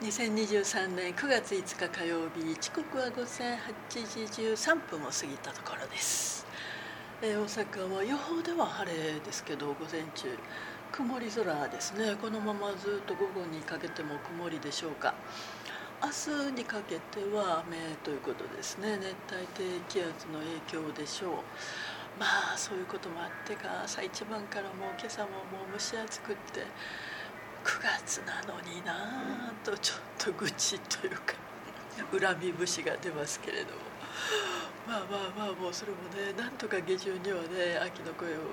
2023年9月5日火曜日、時刻は午前8時13分を過ぎたところです。大阪は予報では晴れですけど、午前中曇り空ですね。このままずっと午後にかけても曇りでしょうか。明日にかけては雨ということですね。熱帯低気圧の影響でしょう。まあそういうこともあってか、朝一番からもう今朝ももう蒸し暑くって9月なのになぁとちょっと愚痴というか恨み節が出ますけれども、もうそれもね、なんとか下旬にはね秋の声を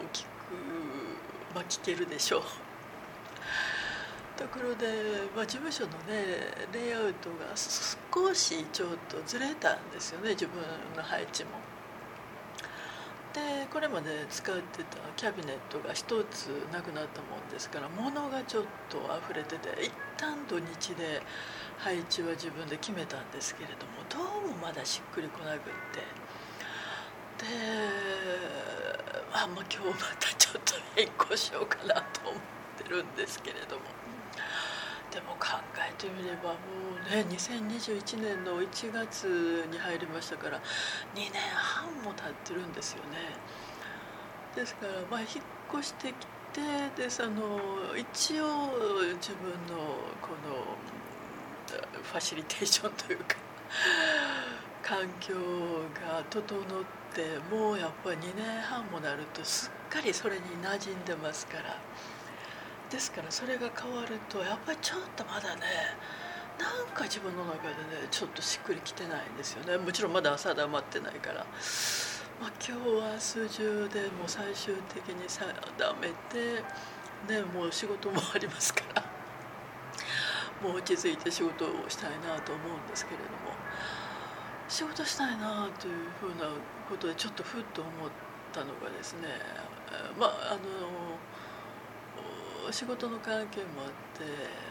聞けるでしょう。ところで、事務所のねレイアウトが少しちょっとずれたんですよね、自分の配置も。でこれまで使ってたキャビネットが一つなくなったもんですから、物がちょっと溢れてて、一旦土日で配置は自分で決めたんですけれども、どうもまだしっくりこなくって、で今日またちょっと変更しようかなと思ってるんですけれども、でも考えてみればもうね、2021年の1月に入りましたから2年半も経ってるんですよね。ですから引っ越してきて、で一応自分のこのファシリテーションというか環境が整って、もうやっぱり2年半もなるとすっかりそれに馴染んでますから。ですからそれが変わるとやっぱりちょっとまだね、なんか自分の中でねちょっとしっくりきてないんですよね。もちろんまだ定まってないから、今日は明日中でもう最終的に定めて、ね、もう仕事もありますからもう落ち着いて仕事をしたいなと思うんですけれども、仕事したいなというふうなことでちょっとふっと思ったのがですね、仕事の関係もあって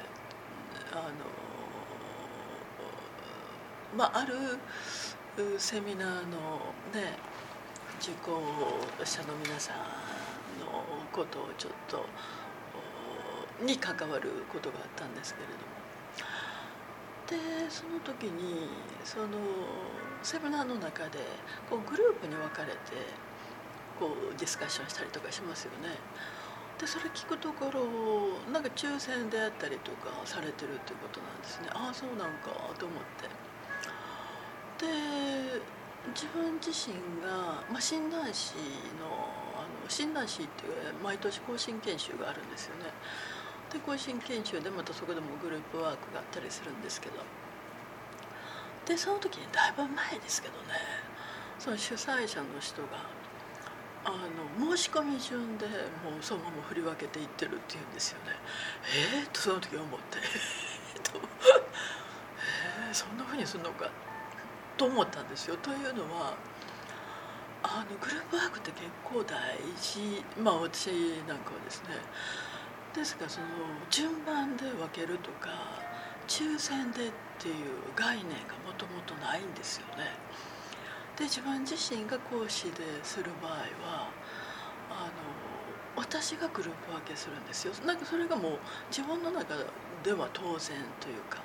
あるセミナーのね受講者の皆さんのことをちょっとに関わることがあったんですけれども、でその時にそのセミナーの中でこうグループに分かれてこうディスカッションしたりとかしますよね。でそれ聞くところなんか抽選であったりとかされてるっていうことなんですね。ああそうなんかと思って、で自分自身が、診断士の診断士っていう毎年更新研修があるんですよね。で更新研修でまたそこでもグループワークがあったりするんですけど、でその時にだいぶ前ですけどね、その主催者の人が申し込み順でもうそのまま振り分けていってるっていうんですよね。とその時思ってそんな風にするのかと思ったんですよ。というのはグループワークって結構大事、私なんかはですね。ですからその順番で分けるとか抽選でっていう概念がもともとないんですよね。で自分自身が講師でする場合は私がグループ分けするんですよ。なんかそれがもう自分の中では当然というか、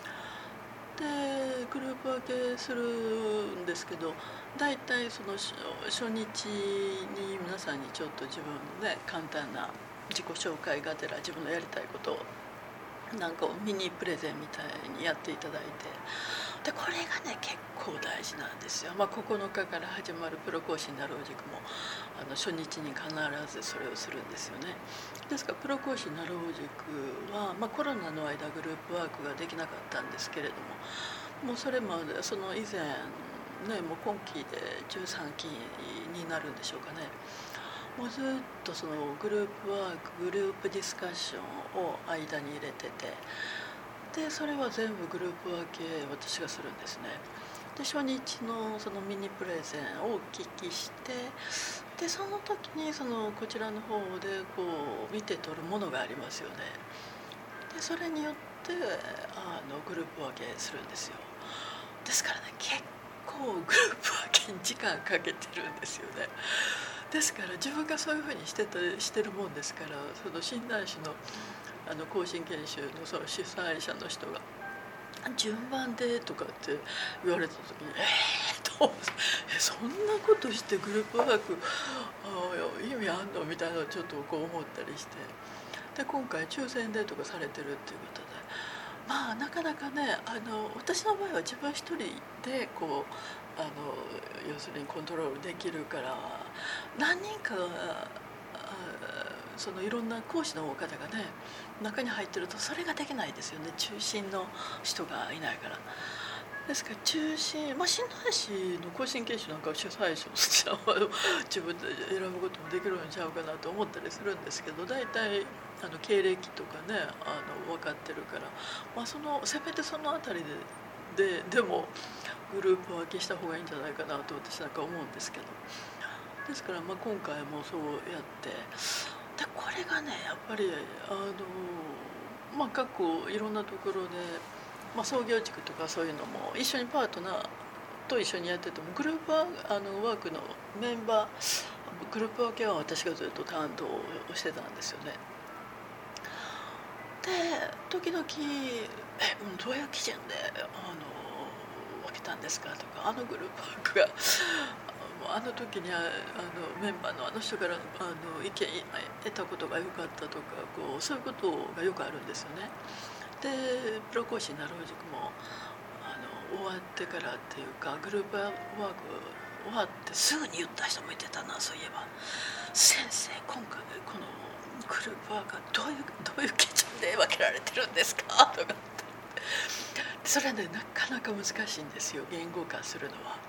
でグループ分けするんですけど、大体その初日に皆さんにちょっと自分のね簡単な自己紹介がてら自分のやりたいことをなんかミニプレゼンみたいにやっていただいて、でこれがね結構大事なんですよ。9日から始まるプロ講師になろう塾も初日に必ずそれをするんですよね。ですからプロ講師になろう塾は、コロナの間グループワークができなかったんですけれども、もうそれまでその以前ね、もう今期で13期になるんでしょうかね。もうずっとそのグループワークグループディスカッションを間に入れてて、でそれは全部グループ分け私がするんですね。で初日のそのミニプレゼンをお聞きして、でその時にこちらの方でこう見て取るものがありますよね。でそれによってグループ分けするんですよ。ですからね、結構グループ分けに時間かけてるんですよね。ですから自分がそういうふうにしてるもんですから、その診断士の更新研修のその主催者の人が順番でとかって言われた時にとそんなことしてグループワーク意味あんのみたいなのをちょっとこう思ったりして、で今回抽選でとかされてるっていうことで、まあなかなかね私の場合は自分一人でこう要するにコントロールできるから、何人かそのいろんな講師の方がね中に入ってるとそれができないですよね、中心の人がいないから。ですから中心、診断士の更新研修なんかは主催者自分で選ぶこともできるんちゃうかなと思ったりするんですけど、大体経歴とかね分かってるから、せめてそのあたりでもグループ分けした方がいいんじゃないかなと私なんか思うんですけど、ですから今回もそうやってで、これがねやっぱり各いろんなところで、創業塾とかそういうのも一緒にパートナーと一緒にやってても、グループワークのメンバーグループ分けは私がずっと担当してたんですよね。で時々どういう基準で分けたんですかとか、グループワークが時にメンバーの人から意見得たことが良かったとかそういうことがよくあるんですよね。でプロ講師になる塾も終わってからっていうか、グループワーク終わってすぐに言った人もいてたな、そういえば。先生今回このグループワークはどういう基準で分けられてるんですかとかって、それはねなかなか難しいんですよ、言語化するのは。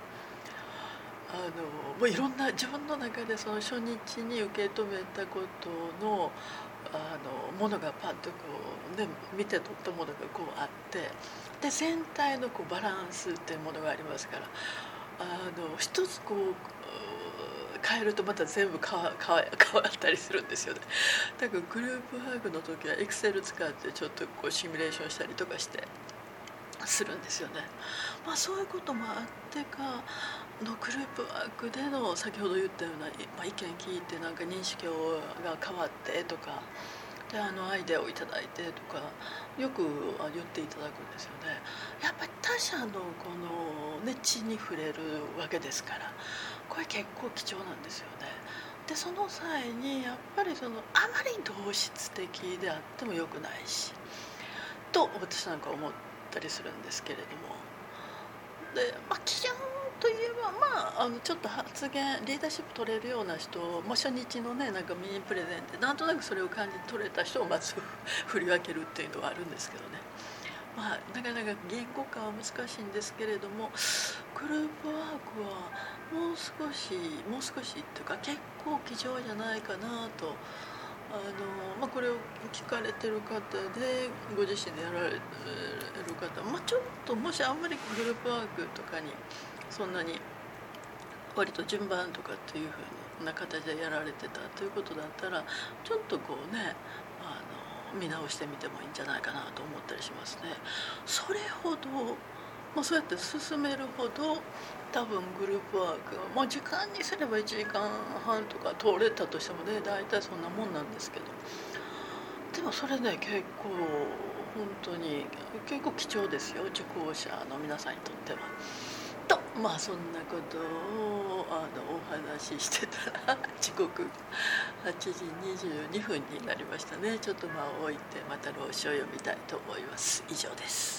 もういろんな自分の中でその初日に受け止めたことのものがパッと見て取ったものがあって、で全体のバランスっていうものがありますから、一つ変えるとまた全部変わったりするんですよね。だからグループワークの時はエクセル使ってちょっとシミュレーションしたりとかしてするんですよね。そういうこともあってかのグループワークでの先ほど言ったような、意見聞いてなんか認識が変わってとかでアイデアをいただいてとかよく言っていただくんですよね。やっぱり他者の血に触れるわけですから、これ結構貴重なんですよね。でその際にやっぱりあまり同質的であってもよくないしと私なんか思ったりするんですけれども、で基準といえばちょっと発言リーダーシップ取れるような人、初日のねなんかミニプレゼンでなんとなくそれを感じ取れた人をまず振り分けるっていうのはあるんですけどね。なかなか言語化は難しいんですけれども、グループワークはもう少しっていうか結構貴重じゃないかなと。これを聞かれてる方でご自身でやられる方、ちょっともしあんまりグループワークとかにそんなに割と順番とかっていう風な形でやられてたということだったら、ちょっと見直してみてもいいんじゃないかなと思ったりしますね。それほど、そうやって進めるほど多分グループワークは、時間にすれば1時間半とか通れたとしてもね大体そんなもんなんですけど、でもそれね結構本当に結構貴重ですよ、受講者の皆さんにとっては。とそんなことをお話ししてたら時刻8時22分になりましたね。ちょっと置いてまた朗書を読みたいと思います。以上です。